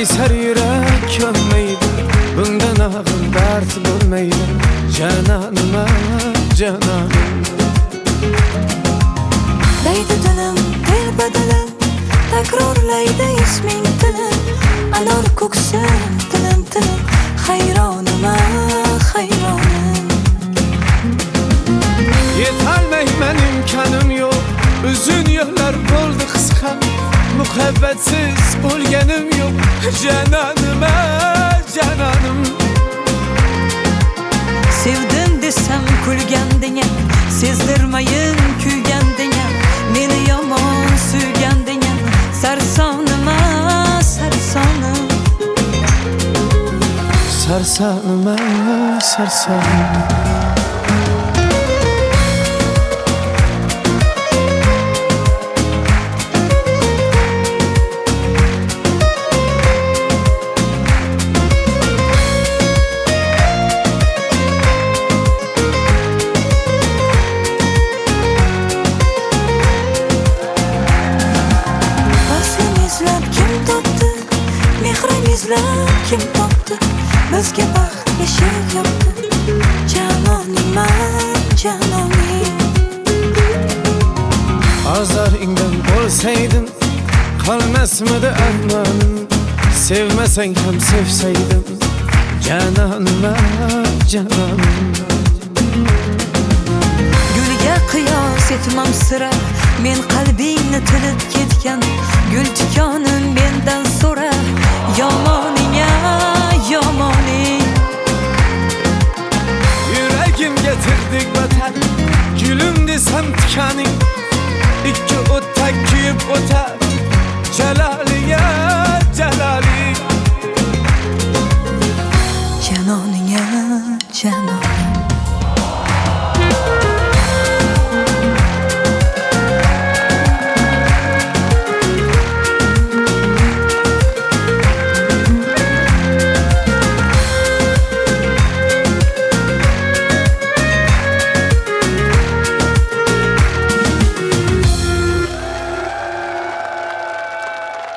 Qaysar yürek könmeydi, bundan ağır dert bulmaydı. Cananıma cananım. Deydi dilim dil badilim, takrorlaydi isming tilim. Anor ko'ksim tilim tilim, hayronima hayronim. Yetolmayman imkonim yo'q, uzun yo'llar bo'ldi qisqa. Muhabbatsiz o'lganim yo'q, cananima cananım. Sevdim desem kulgandinga, sezdirmayin kuygandinga. Meni yomon suygandinga, sarsonima sarsonim. Sarsonima sarsonim. Kim toptu bizga baxt eshik yopdi. Canonima canonim. Azaringdan bo'lsaydim qolmasmidi armonim. Sevmasang ham sevsaydim, canonima canonim. Gulga qiyos etmam sira, men qalbingni tilib ketgan. Gul tikonim mendan so'ra, yomoningga yomoning. Yuragim getirdik vatan, gülüm desem tikaning.